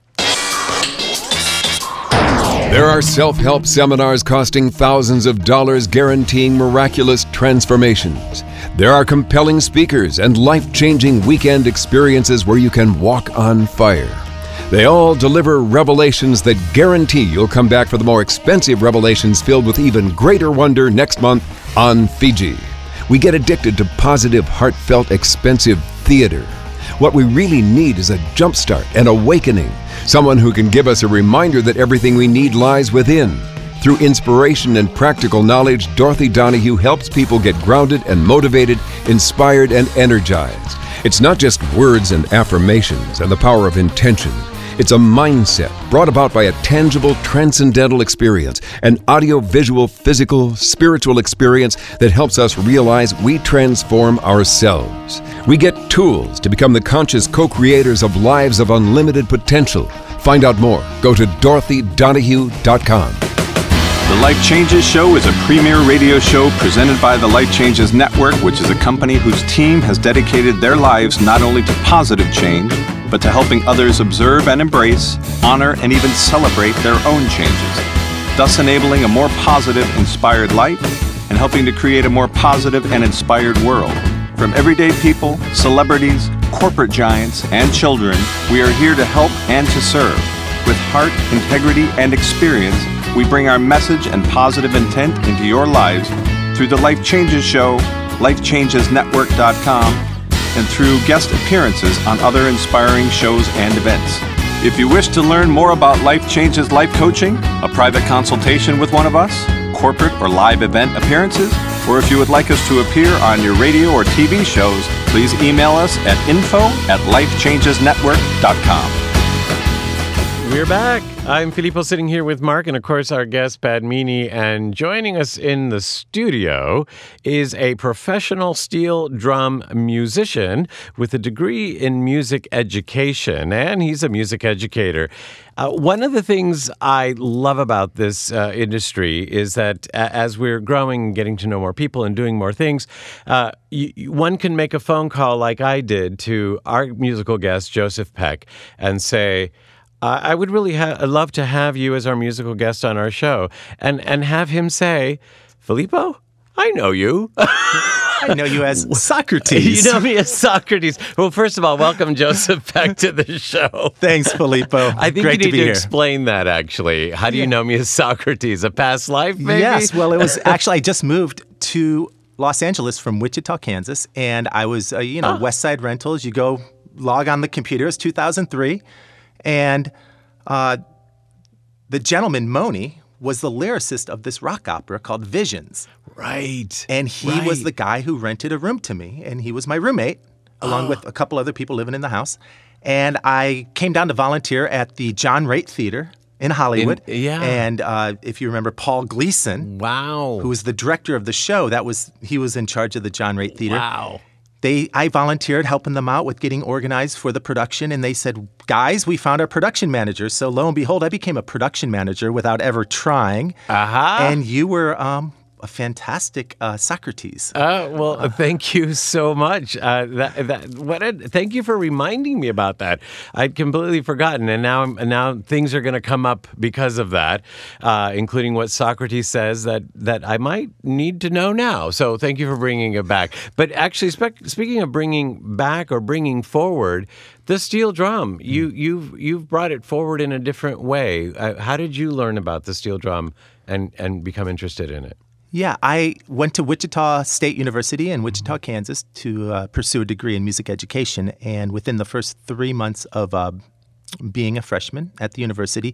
I: There are self-help seminars costing thousands of dollars guaranteeing miraculous transformations. There are compelling speakers and life-changing weekend experiences where you can walk on fire. They all deliver revelations that guarantee you'll come back for the more expensive revelations filled with even greater wonder next month on Fiji. We get addicted to positive, heartfelt, expensive theater. What we really need is a jumpstart, an awakening, someone who can give us a reminder that everything we need lies within. Through inspiration and practical knowledge, Dorothy Donahue helps people get grounded and motivated, inspired and energized. It's not just words and affirmations and the power of intention. It's a mindset brought about by a tangible, transcendental experience, an audio-visual, physical, spiritual experience that helps us realize we transform ourselves. We get tools to become the conscious co-creators of lives of unlimited potential. Find out more. Go to DorothyDonahue.com.
G: The Life Changes Show is a premier radio show presented by the Life Changes Network, which is a company whose team has dedicated their lives not only to positive change, but to helping others observe and embrace, honor, and even celebrate their own changes, thus enabling a more positive, inspired life and helping to create a more positive and inspired world. From everyday people, celebrities, corporate giants, and children, we are here to help and to serve. With heart, integrity, and experience, we bring our message and positive intent into your lives through the Life Changes Show, lifechangesnetwork.com, and through guest appearances on other inspiring shows and events. If you wish to learn more about Life Changes Life Coaching, a private consultation with one of us, corporate or live event appearances, or if you would like us to appear on your radio or TV shows, please email us at info@lifechangesnetwork.com.
C: We're back. I'm Filippo sitting here with Mark and, of course, our guest, Padmini. And joining us in the studio is a professional steel drum musician with a degree in music education, and he's a music educator. One of the things I love about this industry is that as we're growing, getting to know more people and doing more things, one can make a phone call like I did to our musical guest, Joseph Peck, and say, I would really love to have you as our musical guest on our show, and have him say, Filippo, I know you.
J: I know you as Socrates.
C: You know me as Socrates. Well, first of all, welcome Joseph Peck to the show.
J: Thanks, Filippo.
C: I think
J: Great
C: you need
J: to be
C: to
J: here.
C: explain that, actually. How do you know me as Socrates? A past life, maybe?
J: Yes. Well, it was actually, I just moved to Los Angeles from Wichita, Kansas, and I was, West Side Rentals. You go log on the computer. It's 2003. And the gentleman, Moni, was the lyricist of this rock opera called Visions.
C: Right.
J: And he was the guy who rented a room to me, and he was my roommate, along with a couple other people living in the house. And I came down to volunteer at the John Raitt Theater in Hollywood. And if you remember Paul Gleason, who was the director of the show, he was in charge of the John Raitt Theater.
C: Wow.
J: I volunteered helping them out with getting organized for the production, and they said, guys, we found our production manager. So lo and behold, I became a production manager without ever trying. And you were a fantastic Socrates.
C: Well, thank you so much. Thank you for reminding me about that. I'd completely forgotten, and now things are going to come up because of that, including what Socrates says that I might need to know now. So thank you for bringing it back. But actually, speaking of bringing back or bringing forward, the steel drum, you've brought it forward in a different way. How did you learn about the steel drum and become interested in it?
J: Yeah, I went to Wichita State University in Wichita, Kansas to pursue a degree in music education. And within the first 3 months of being a freshman at the university,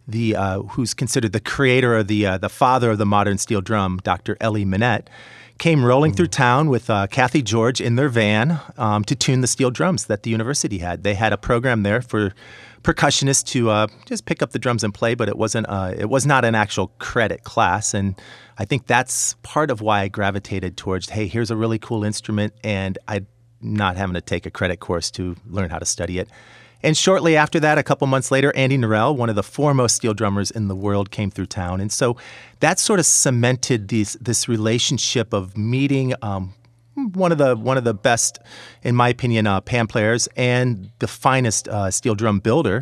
J: who's considered the creator or the father of the modern steel drum, Dr. Elie Minette, came rolling through town with Kathy George in their van to tune the steel drums that the university had. They had a program there for percussionists to just pick up the drums and play, but it was not an actual credit class. And I think that's part of why I gravitated towards, hey, here's a really cool instrument, and I'm not having to take a credit course to learn how to study it. And shortly after that, a couple months later, Andy Narell, one of the foremost steel drummers in the world, came through town. And so that sort of cemented this relationship of meeting one of the best, in my opinion, pan players and the finest steel drum builder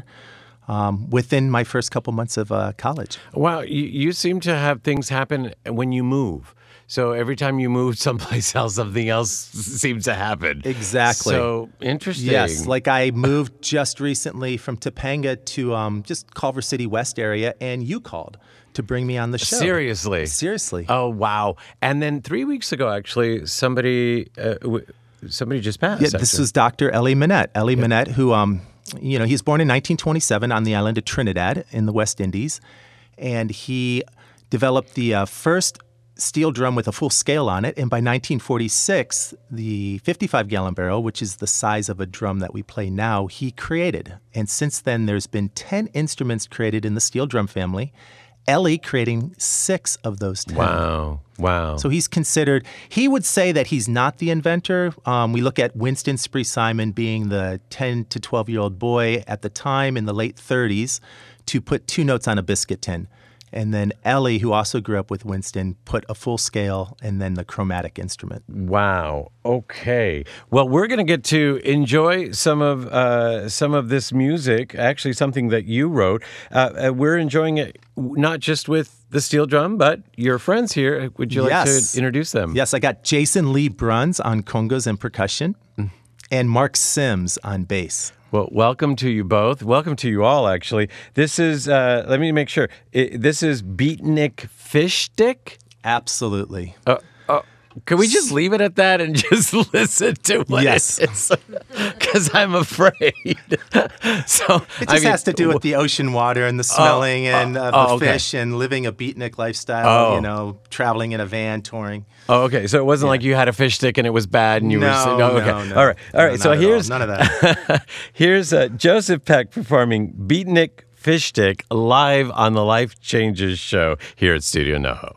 J: within my first couple months of college.
C: Wow, you seem to have things happen when you move. So every time you move someplace else, something else seems to happen.
J: Exactly.
C: So interesting.
J: Yes, like I moved just recently from Topanga to just Culver City West area, and you called to bring me on the show.
C: Seriously? Oh, wow. And then 3 weeks ago, actually, somebody just passed.
J: Yeah, this was Dr. Elie Minette. Minette, who, he was born in 1927 on the island of Trinidad in the West Indies, and he developed the first steel drum with a full scale on it. And by 1946, the 55-gallon barrel, which is the size of a drum that we play now, he created. And since then, there's been 10 instruments created in the steel drum family, Elie creating 6 of those 10.
C: Wow.
J: So he's considered, he would say that he's not the inventor. We look at Winston Spree Simon being the 10 to 12-year-old boy at the time in the late 30s to put 2 notes on a biscuit tin. And then Ellie, who also grew up with Winston, put a full scale and then the chromatic instrument.
C: Wow. Okay. Well, we're going to get to enjoy some of this music, actually something that you wrote. We're enjoying it not just with the steel drum, but your friends here. Would you like to introduce them?
J: Yes, I got Jason Lee Bruns on congas and percussion and Mark Sims on bass.
C: Well, welcome to you both. Welcome to you all, actually. This is, let me make sure, this is Beatnik Fish Stick?
J: Absolutely.
C: Can we just leave it at that and just listen to what it is? Because I'm afraid. So
J: it just has to do with the ocean water and the smelling and the fish and living a beatnik lifestyle, traveling in a van, touring.
C: Oh, okay. So it wasn't like you had a fish stick and it was bad and you were saying, okay.
J: No.
C: All right. So here's
J: none of that.
C: Here's Joseph Peck performing Beatnik Fish Stick live on the Life Changes show here at Studio NoHo.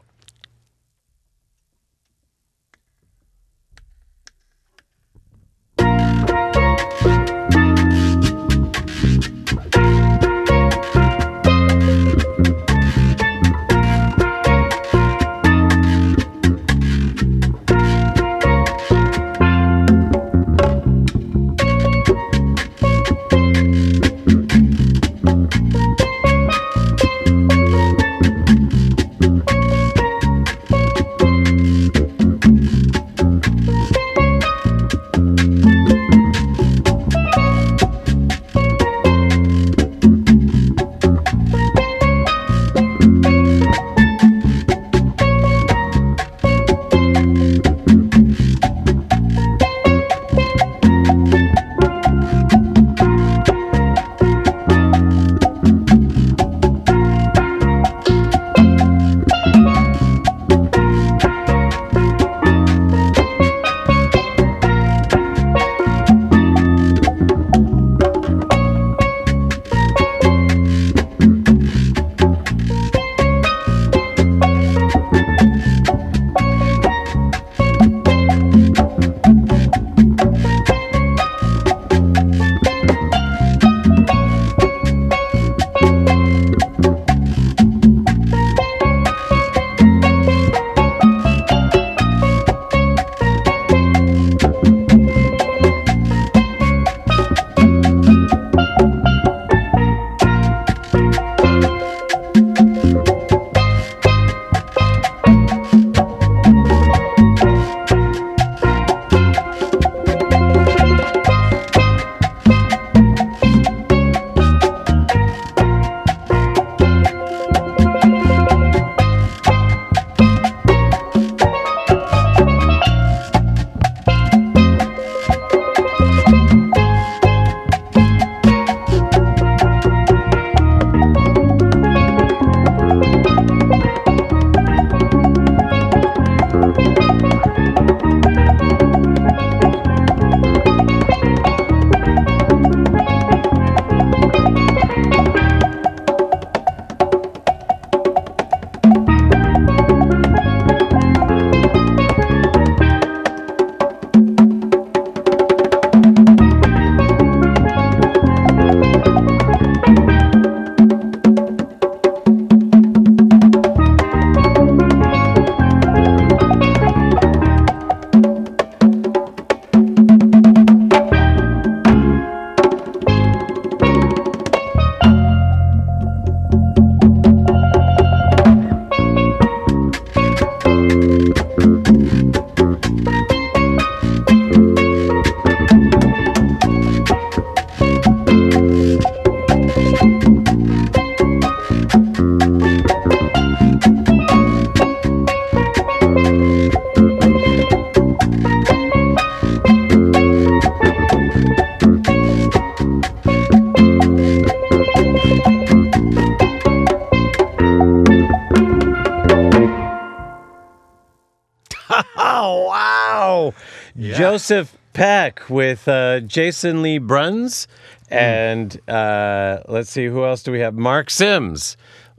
C: Joseph Peck with Jason Lee Bruns and let's see, who else do we have? Mark Sims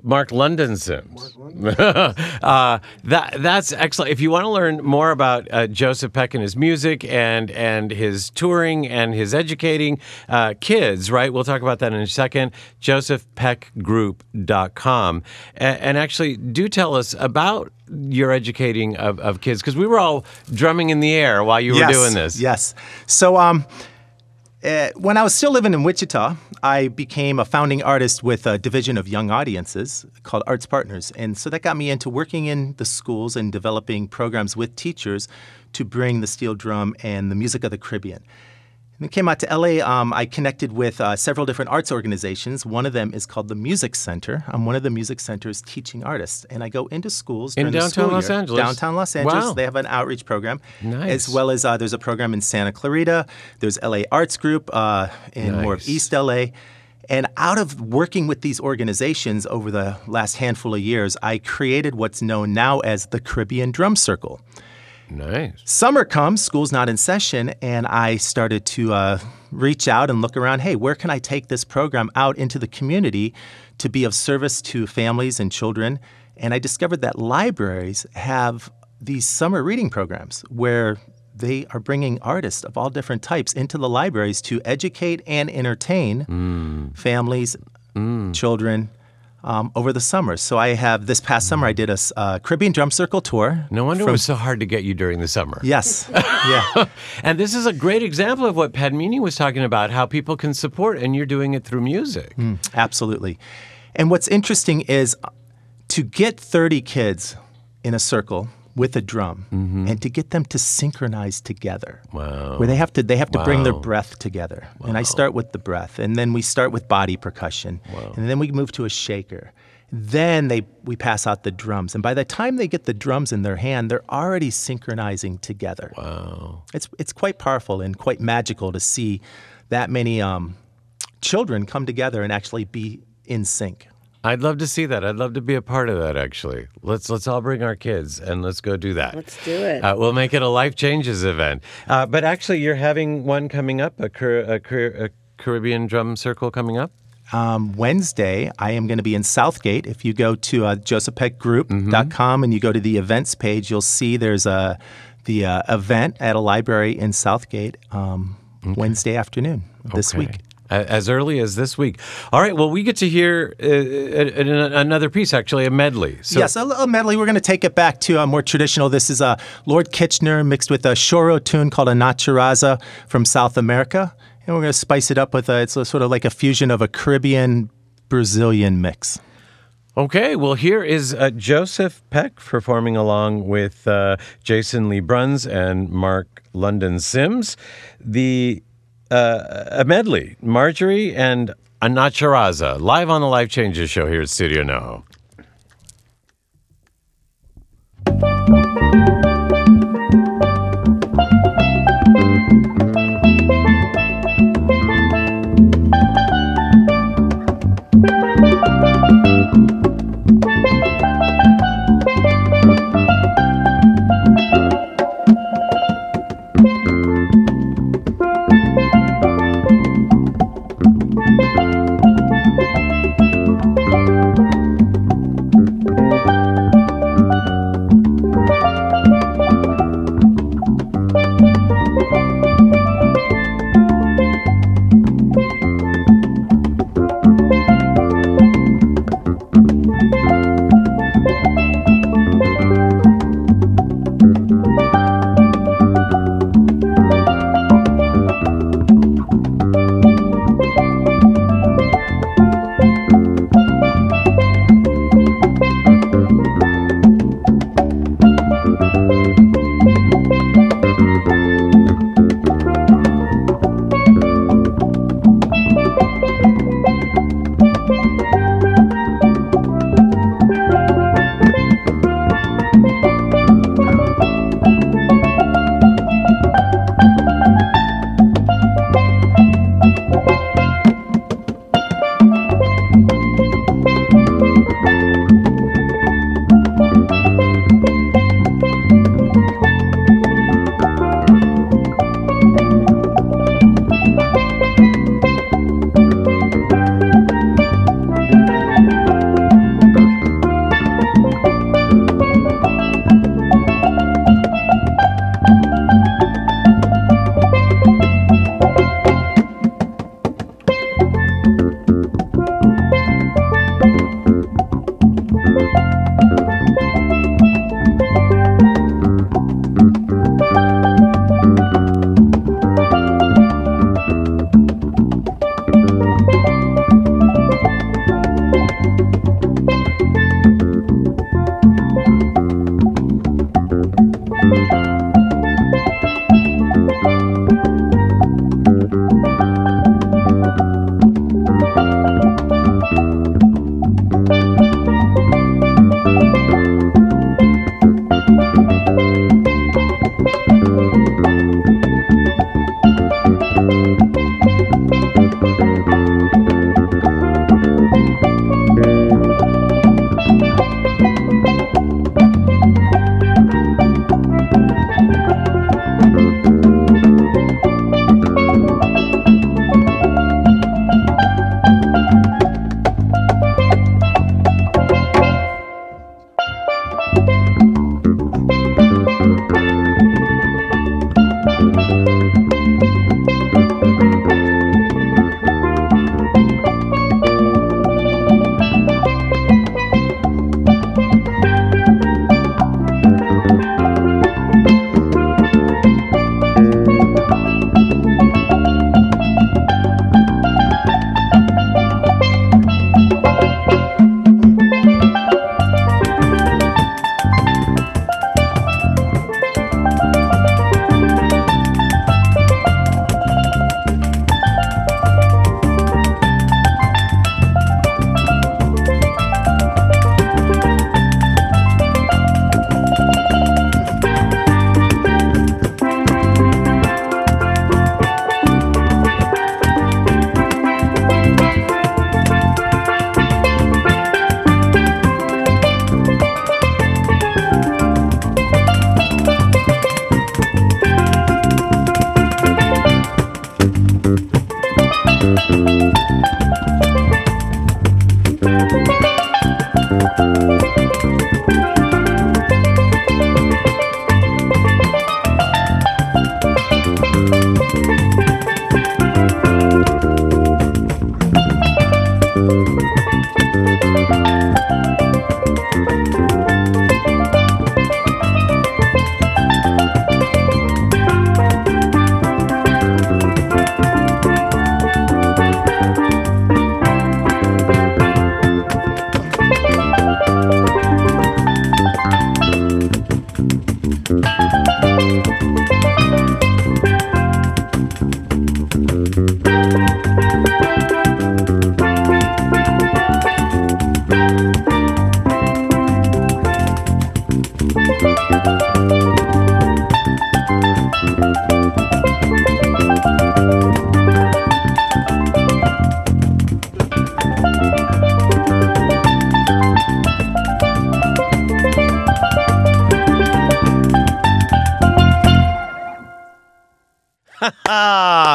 C: Mark London Sims. That's excellent. If you want to learn more about Joseph Peck and his music and his touring and his educating kids, right? We'll talk about that in a second. josephpeckgroup.com. And actually, do tell us about your educating of kids, because we were all drumming in the air while you were doing this.
J: Yes. So when I was still living in Wichita, I became a founding artist with a division of young audiences called Arts Partners. And so that got me into working in the schools and developing programs with teachers to bring the steel drum and the music of the Caribbean. When I came out to LA, I connected with several different arts organizations. One of them is called the Music Center. I'm one of the Music Center's teaching artists. And I go into schools during
C: in
J: the
C: downtown
J: school
C: Los
J: year.
C: Angeles.
J: Downtown Los Angeles.
C: Wow.
J: They have an outreach program.
C: Nice.
J: As well as there's a program in Santa Clarita. There's LA Arts Group in more of East LA. And out of working with these organizations over the last handful of years, I created what's known now as the Caribbean Drum Circle.
C: Nice.
J: Summer comes, school's not in session, and I started to reach out and look around, hey, where can I take this program out into the community to be of service to families and children? And I discovered that libraries have these summer reading programs where they are bringing artists of all different types into the libraries to educate and entertain families, children, over the summer. So I have, this past summer, I did a Caribbean Drum Circle tour.
C: No wonder it was so hard to get you during the summer.
J: Yes. Yeah.
C: And this is a great example of what Padmini was talking about, how people can support, and you're doing it through music.
J: Absolutely. And what's interesting is to get 30 kids in a circle with a drum and to get them to synchronize together.
C: Wow.
J: Where they have to bring their breath together. Wow. And I start with the breath, and then we start with body percussion. Wow. And then we move to a shaker. Then we pass out the drums. And by the time they get the drums in their hand, they're already synchronizing together.
C: Wow.
J: It's quite powerful and quite magical to see that many children come together and actually be in sync.
C: I'd love to see that. I'd love to be a part of that, actually. Let's all bring our kids and let's go do that.
E: Let's do it.
C: We'll make it a Life Changes event. But actually, you're having one coming up, a Caribbean Drum Circle coming up?
J: Wednesday, I am going to be in Southgate. If you go to josephpeckgroup.com and you go to the events page, you'll see there's the event at a library in Southgate Wednesday afternoon this week.
C: As early as this week. All right, well, we get to hear another piece, actually, a medley. So.
J: Yes, a medley. We're going to take it back to more traditional. This is Lord Kitchener mixed with a Shoro tune called a Nacharaza from South America. And we're going to spice it up with it's sort of like a fusion of a Caribbean-Brazilian mix.
C: Okay, well, here is Joseph Peck performing along with Jason Lee Bruns and Mark London Sims. A medley, Marjorie and a Nacharaza, live on the Life Changes show here at Studio NoHo.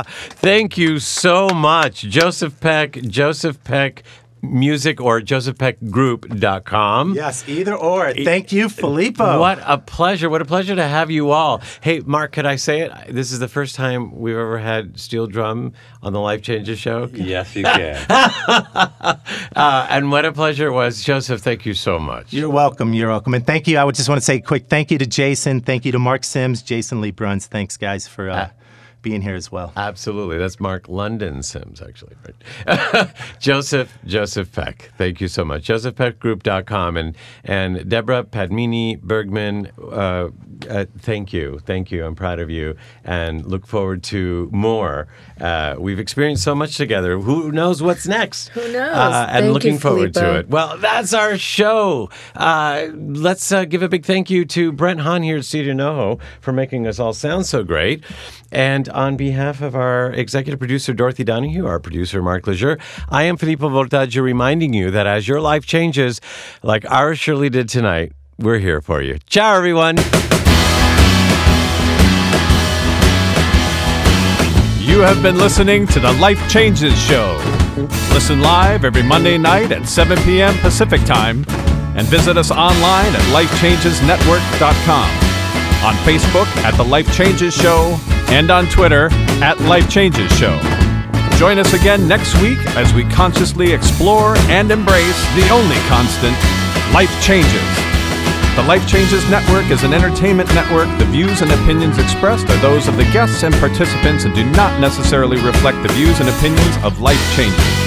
C: Thank you so much. Joseph Peck Music or josephpeckgroup.com.
J: Yes, either or. Thank you, Filippo.
C: What a pleasure. What a pleasure to have you all. Hey, Mark, could I say it? This is the first time we've ever had steel drum on the Life Changes show.
D: Yes, you can.
C: And what a pleasure it was. Joseph, thank you so much.
J: You're welcome. You're welcome. And thank you. I would just want to say a quick thank you to Jason. Thank you to Mark Sims, Jason Lee Bruns. Thanks, guys, for being here as well.
C: Absolutely. That's Mark London Sims, actually. Right? Joseph Peck. Thank you so much. josephpeckgroup.com. And Deborah Padmini Bergman, thank you. Thank you. I'm proud of you and look forward to more. We've experienced so much together. Who knows what's next?
E: Who knows?
C: And looking forward to it. Well, that's our show. Let's give a big thank you to Brent Hahn here at Studio NoHo for making us all sound so great. And on behalf of our executive producer, Dorothy Donahue, our producer, Mark Lejeune, I am Filippo Voltaggio reminding you that as your life changes, like ours surely did tonight, we're here for you. Ciao, everyone.
G: You have been listening to the Life Changes Show. Listen live every Monday night at 7 p.m. Pacific Time and visit us online at lifechangesnetwork.com, on Facebook at The Life Changes Show, and on Twitter at Life Changes Show. Join us again next week as we consciously explore and embrace the only constant, life changes. The Life Changes Network is an entertainment network. The views and opinions expressed are those of the guests and participants and do not necessarily reflect the views and opinions of Life Changes.